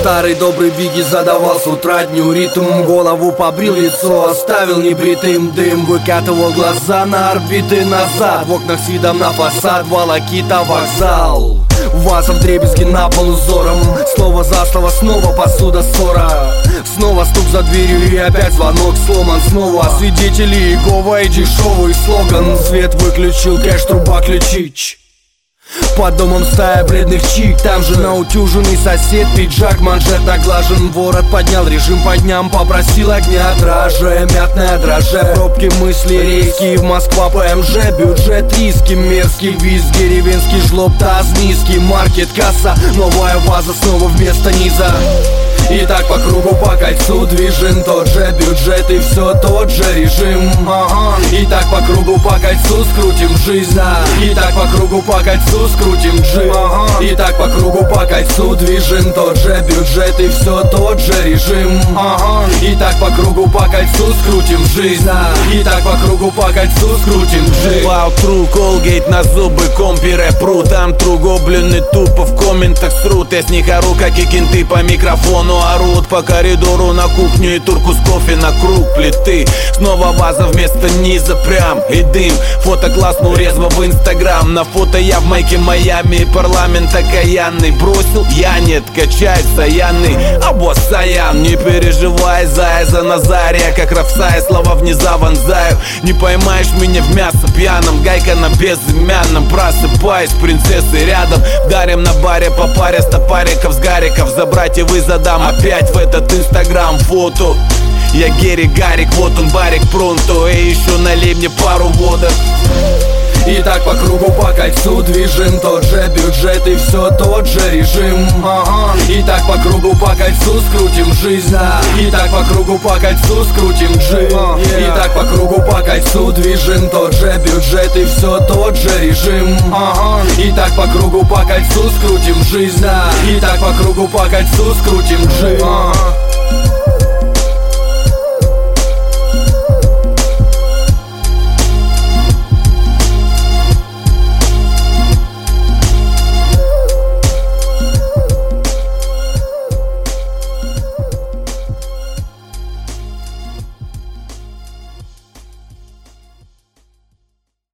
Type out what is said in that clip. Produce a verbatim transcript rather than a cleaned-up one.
Старый добрый Бигги задавал с утра дню ритм. Голову побрил, лицо оставил небритым. Дым выкатывал глаза на орбиты назад. В окнах с видом на фасад Волокита вокзал. Ваза вдребезги на пол узором. Слово за слово, снова посуда, ссора. Снова стук за дверью и опять звонок сломан. Снова свидетели Иегова и дешевый слоган. Свет выключил, кэш, труба, ключи. Под домом стая бледных чик. Там же наутюженный сосед. Пиджак, манжет наглажен. Ворот поднял режим по дням. Попросил огня драже. Мятная драже. Пробки мысли резкие. В Москва ПМЖ. Бюджет риски. Мерзкий визг. Деревенский жлоб. Таз низкий. Маркет, касса. Новая ваза снова вместо низа. И так по кругу, по кольцу движен тот же бюджет и все тот же режим. Ага. И так по кругу, по кольцу скрутим жизнь. И так по кругу, по кольцу скрутим джим. Ага. И так по кругу, по кольцу движен тот же бюджет и все тот же режим. Ага. И так по кругу, по кольцу скрутим жизнь. И так по кругу, по кольцу скрутим джим. Вау, тру, колгейт на зубы, компире пру. Там тру, гоблины тупо в комментах срут. Я с них ору, как и кенты по микрофону орут. По коридору на кухню и турку с кофе на круг плиты. Снова ваза вместо низа прям и дым. Фото классно резво в инстаграм. На фото я в майке Майами. Парламент окаянный. Бросил я, нет, качает Саяны. А босс Саян, не переживай, зая за Назария. Как Равсая, слова в низа вонзаю. Не поймаешь меня в мясо пьяном. Гайка на безымянном. Просыпаюсь, принцессы рядом. Дарим на баре по паре стопариков с гариков. За братьев и задам опять в этот инстаграм фото. Я Герри Гарик, вот он барик пронто. И еще налей мне пару водок. И так по кругу, по кольцу движем тот же бюджет и все тот же режим. Ага. И так по кругу, по кольцу скрутим жизнь. И так по кругу, по кольцу скрутим джим. Yeah. И так по кругу, по кольцу движем тот же бюджет и все тот же режим. Ага. И так по кругу, по кольцу скрутим жизнь. И так по кругу, по кольцу скрутим джим. Ага.